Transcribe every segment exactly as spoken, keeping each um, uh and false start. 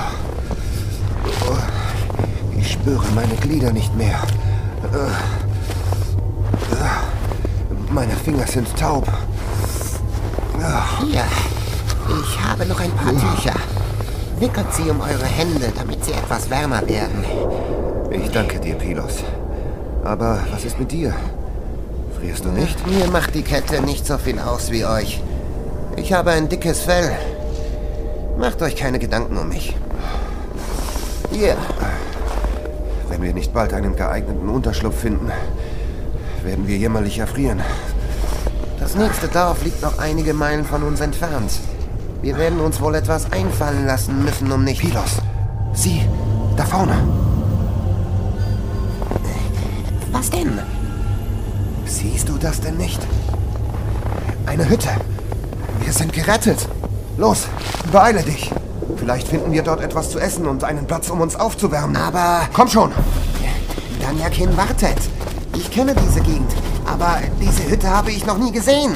Ich spüre meine Glieder nicht mehr. Meine Finger sind taub. Hier, ich habe noch ein paar Tücher. Wickelt sie um eure Hände, damit sie etwas wärmer werden. Ich danke dir, Pylos. Aber was ist mit dir? Frierst du nicht? Mir macht die Kälte nicht so viel aus wie euch. Ich habe ein dickes Fell. Macht euch keine Gedanken um mich. Hier. Wenn wir nicht bald einen geeigneten Unterschlupf finden, werden wir jämmerlich erfrieren. Das nächste Dorf liegt noch einige Meilen von uns entfernt. Wir werden uns wohl etwas einfallen lassen müssen, um nicht... Pylos, sieh, da vorne. Was denn? Siehst du das denn nicht? Eine Hütte. Wir sind gerettet. Los, beeile dich. Vielleicht finden wir dort etwas zu essen und einen Platz, um uns aufzuwärmen. Aber... Komm schon. Danjakin wartet. Ich kenne diese Gegend, aber diese Hütte habe ich noch nie gesehen.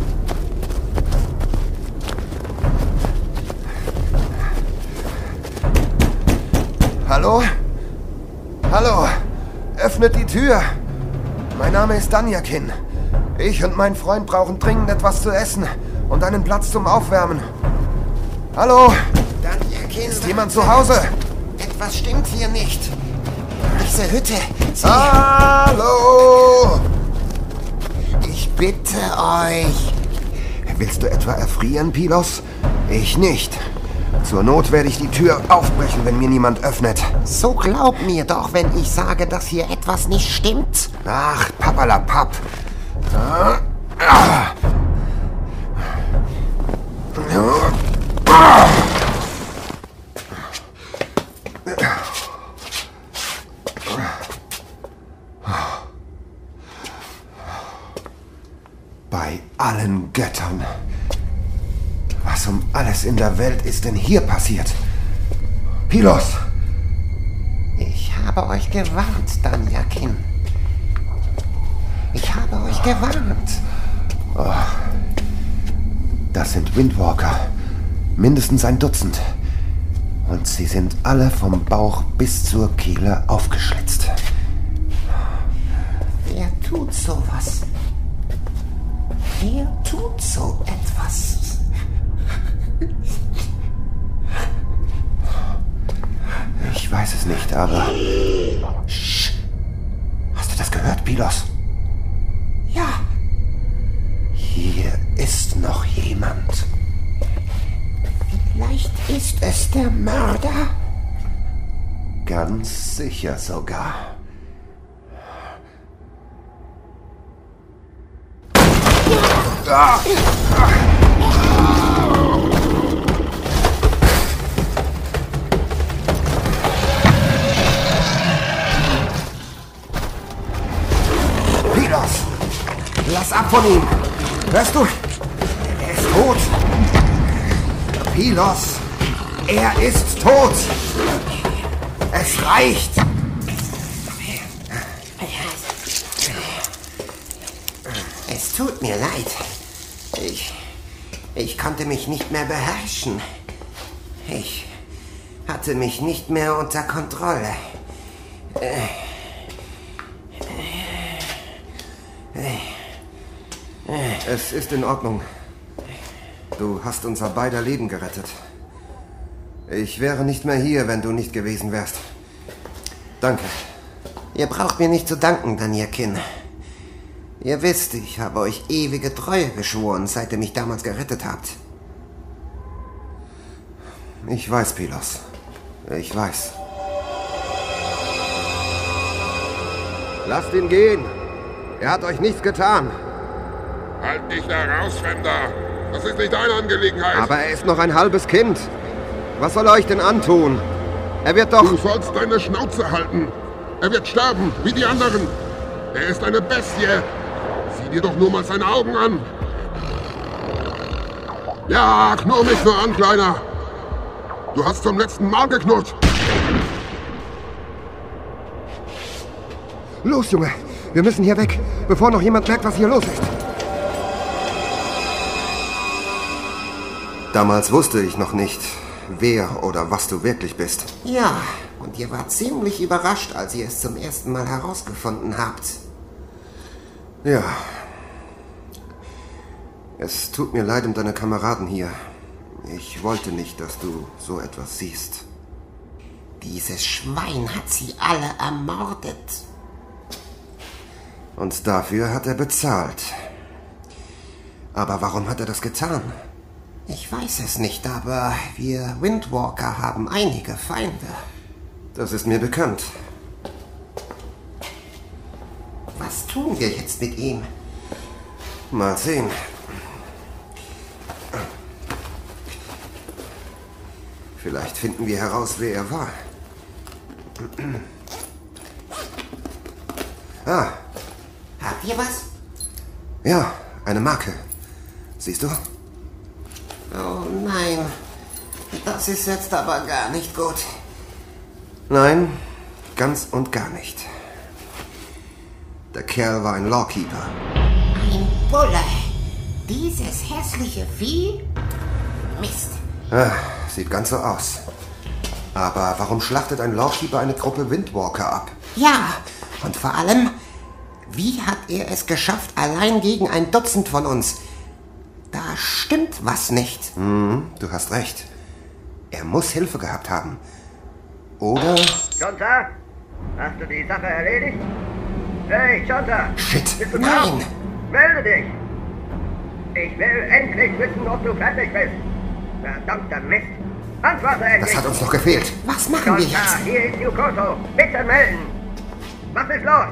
Hallo? Hallo? Öffnet die Tür. Mein Name ist Danjakin. Ich und mein Freund brauchen dringend etwas zu essen und einen Platz zum Aufwärmen. Hallo? Danjakin, ist jemand zu Hause? Etwas stimmt hier nicht. Diese Hütte, sie... Hallo? Ich bitte euch. Willst du etwa erfrieren, Pylos? Ich nicht. Zur Not werde ich die Tür aufbrechen, wenn mir niemand öffnet. So glaub mir doch, wenn ich sage, dass hier etwas nicht stimmt. Ach, papperlapapp. Ah. Ah. Ah. Bei allen Göttern. Was um alles in der Welt ist denn hier passiert? Pylos! Ich habe euch gewarnt, Danjakin. Ich habe euch gewarnt. Oh. Das sind Windwalker. Mindestens ein Dutzend. Und sie sind alle vom Bauch bis zur Kehle aufgeschlitzt. Wer tut sowas? Wer tut so etwas? Ich weiß es nicht, aber... Sch. Hast du das gehört, Pylos? Ja. Hier ist noch jemand. Vielleicht ist es der Mörder. Ganz sicher sogar. Ah! Pylos! Lass ab von ihm! Hörst du? Er ist tot! Pylos! Er ist tot! Es reicht! Es tut mir leid. Ich... Ich konnte mich nicht mehr beherrschen. Ich hatte mich nicht mehr unter Kontrolle. Es ist in Ordnung. Du hast unser beider Leben gerettet. Ich wäre nicht mehr hier, wenn du nicht gewesen wärst. Danke. Ihr braucht mir nicht zu danken, Danjakin. Ihr wisst, ich habe euch ewige Treue geschworen, seit ihr mich damals gerettet habt. Ich weiß, Pylos. Ich weiß. Lasst ihn gehen. Er hat euch nichts getan. Halt dich da raus, Fremder. Das ist nicht deine Angelegenheit. Aber er ist noch ein halbes Kind. Was soll er euch denn antun? Er wird doch... Du sollst deine Schnauze halten. Er wird sterben, wie die anderen. Er ist eine Bestie. Sieh dir doch nur mal seine Augen an. Ja, knurr mich nur an, Kleiner. Du hast zum letzten Mal geknurrt. Los, Junge. Wir müssen hier weg, bevor noch jemand merkt, was hier los ist. Damals wusste ich noch nicht, wer oder was du wirklich bist. Ja, und ihr wart ziemlich überrascht, als ihr es zum ersten Mal herausgefunden habt. Ja. Es tut mir leid um deine Kameraden hier. Ich wollte nicht, dass du so etwas siehst. Dieses Schwein hat sie alle ermordet. Und dafür hat er bezahlt. Aber warum hat er das getan? Ich weiß es nicht, aber wir Windwalker haben einige Feinde. Das ist mir bekannt. Was tun wir jetzt mit ihm? Mal sehen. Vielleicht finden wir heraus, wer er war. Ah. Habt ihr was? Ja, eine Marke. Siehst du? Oh nein, das ist jetzt aber gar nicht gut. Nein, ganz und gar nicht. Der Kerl war ein Lawkeeper. Ein Bulle. Dieses hässliche Vieh? Mist. Ah, sieht ganz so aus. Aber warum schlachtet ein Lawkeeper eine Gruppe Windwalker ab? Ja, und vor allem, wie hat er es geschafft, allein gegen ein Dutzend von uns? Da stimmt was nicht. Mhm, du hast recht. Er muss Hilfe gehabt haben. Oder... Jonta, hast du die Sache erledigt? Hey, Jonta! Shit! Bist du Nein! da? Melde dich! Ich will endlich wissen, ob du fertig bist. Verdammter Mist! Antworte endlich! Das hat uns noch gefehlt. Was machen wir Jonta, jetzt? hier ist Yukoto. Bitte melden! Was ist los?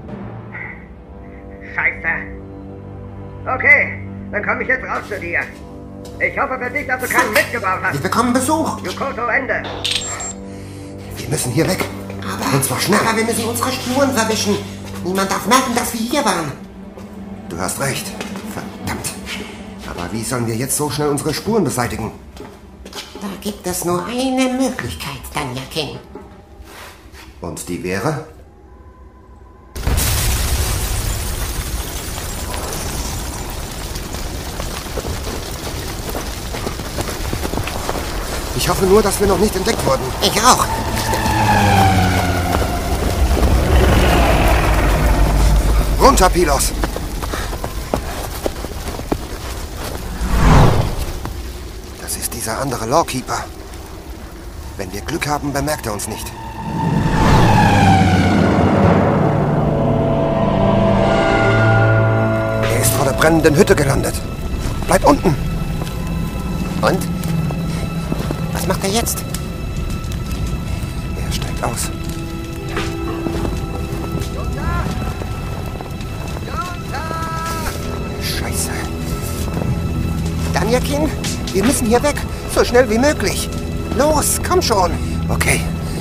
Scheiße! Okay, dann komme ich jetzt raus zu dir. Ich hoffe für dich, dass du keinen mitgebracht Wir hast. bekommen Besuch. Yukoto, Ende! Wir müssen hier weg. Aber, Und zwar schnell. aber wir müssen unsere Spuren verwischen. Niemand darf merken, dass wir hier waren. Du hast recht. Verdammt. Aber wie sollen wir jetzt so schnell unsere Spuren beseitigen? Da gibt es nur eine Möglichkeit, Danja King. Und die wäre? Ich hoffe nur, dass wir noch nicht entdeckt wurden. Ich auch. Runter, Pilos! Das ist dieser andere Lawkeeper. Wenn wir Glück haben, bemerkt er uns nicht. Er ist vor der brennenden Hütte gelandet. Bleib unten! Und? Was macht er jetzt? Er steigt aus. Scheiße. Danja King, wir müssen hier weg. So schnell wie möglich. Los, komm schon. Okay.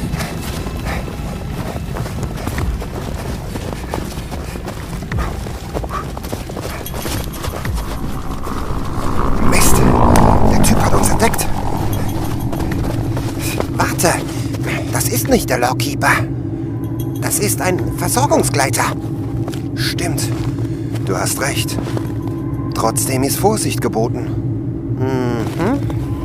Mist. Der Typ hat uns entdeckt. Warte. Das ist nicht der Lawkeeper. Das ist ein Versorgungsgleiter. Stimmt. Du hast recht. Trotzdem ist Vorsicht geboten. Mhm.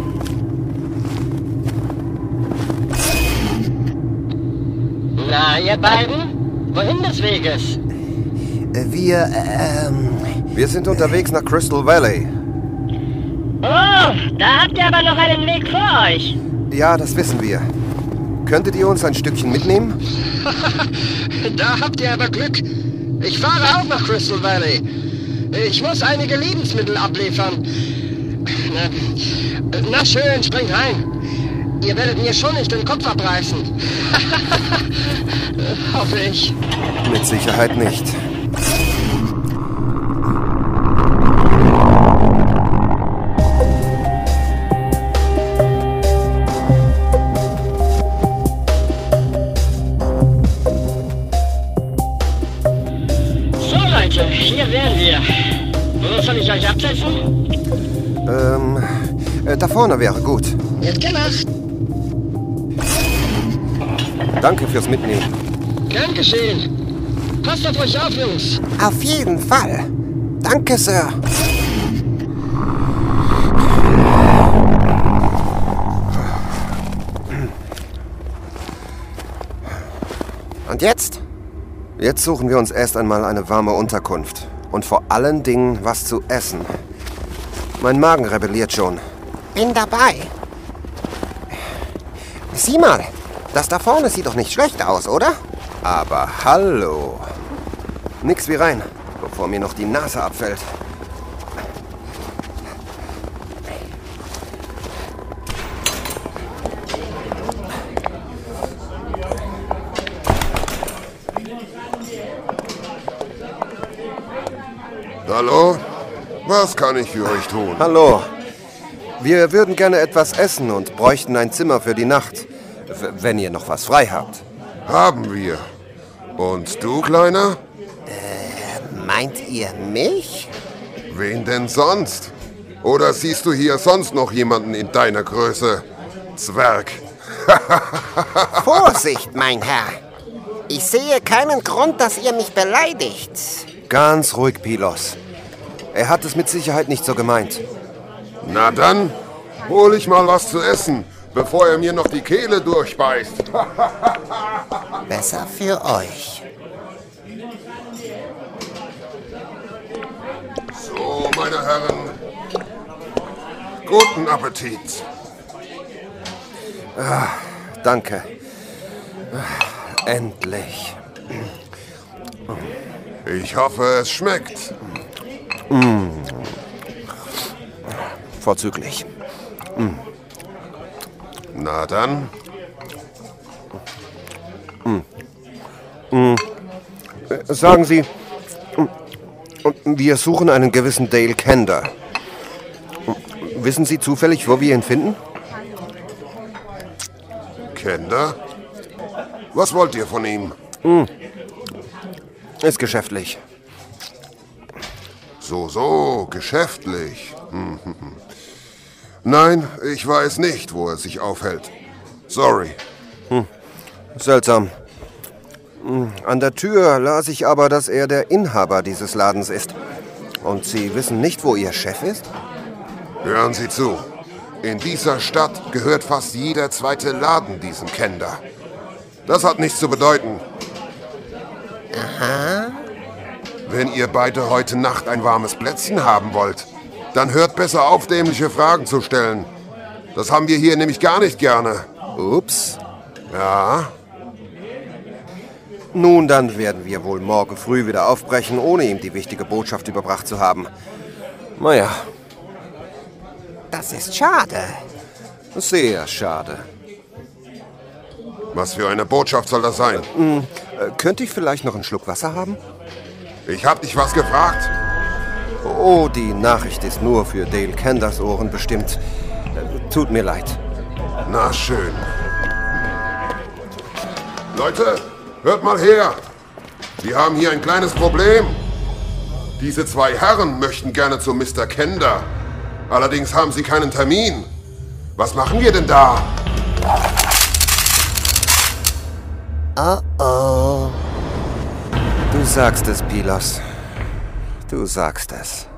Na, ihr beiden? Wohin des Weges? Wir, ähm... Wir sind unterwegs nach Crystal Valley. Oh, da habt ihr aber noch einen Weg vor euch. Ja, das wissen wir. Könntet ihr uns ein Stückchen mitnehmen? Da habt ihr aber Glück. Ich fahre auch nach Crystal Valley. Ich muss einige Lebensmittel abliefern. Na, na schön, springt rein. Ihr werdet mir schon nicht den Kopf abreißen. Hoffe ich. Mit Sicherheit nicht. So, Leute, hier wären wir. Wo soll ich euch absetzen? Ähm, äh, da vorne wäre gut. Wird gemacht. Danke fürs Mitnehmen. Gern geschehen. Passt auf euch auf, Jungs. Auf jeden Fall. Danke, Sir. Und jetzt? Jetzt suchen wir uns erst einmal eine warme Unterkunft. Und vor allen Dingen was zu essen. Mein Magen rebelliert schon. Bin dabei. Sieh mal, das da vorne sieht doch nicht schlecht aus, oder? Aber hallo. Nix wie rein, bevor mir noch die Nase abfällt. Hallo? Was kann ich für euch tun? Hallo. Wir würden gerne etwas essen und bräuchten ein Zimmer für die Nacht. W- wenn ihr noch was frei habt. Haben wir. Und du, Kleiner? Meint ihr mich? Wen denn sonst? Oder siehst du hier sonst noch jemanden in deiner Größe? Zwerg. Vorsicht, mein Herr. Ich sehe keinen Grund, dass ihr mich beleidigt. Ganz ruhig, Pylos. Er hat es mit Sicherheit nicht so gemeint. Na dann, hol ich mal was zu essen, bevor er mir noch die Kehle durchbeißt. Besser für euch. So, meine Herren. Guten Appetit. Danke. Endlich. Ich hoffe, es schmeckt. Vorzüglich. Na dann. Sagen Sie, wir suchen einen gewissen Dale Kender. Wissen Sie zufällig, wo wir ihn finden? Kender? Was wollt ihr von ihm? Ist geschäftlich. So, so, geschäftlich. Hm, hm, hm. Nein, ich weiß nicht, wo er sich aufhält. Sorry. Seltsam. An der Tür las ich aber, dass er der Inhaber dieses Ladens ist. Und Sie wissen nicht, wo Ihr Chef ist? Hören Sie zu. In dieser Stadt gehört fast jeder zweite Laden diesem Kender. Das hat nichts zu bedeuten. Aha. Wenn ihr beide heute Nacht ein warmes Plätzchen haben wollt, dann hört besser auf, dämliche Fragen zu stellen. Das haben wir hier nämlich gar nicht gerne. Ups. Ja? Nun, dann werden wir wohl morgen früh wieder aufbrechen, ohne ihm die wichtige Botschaft überbracht zu haben. Naja, Das ist schade. sehr schade. Was für eine Botschaft soll das sein? Äh, könnte ich vielleicht noch einen Schluck Wasser haben? Ich hab dich was gefragt. Oh, die Nachricht ist nur für Dale Kenders Ohren bestimmt. Äh, tut mir leid. Na schön. Leute, hört mal her. Wir haben hier ein kleines Problem. Diese zwei Herren möchten gerne zu Mister Kender. Allerdings haben sie keinen Termin. Was machen wir denn da? Oh oh. Du sagst es, Pylos. Du sagst es.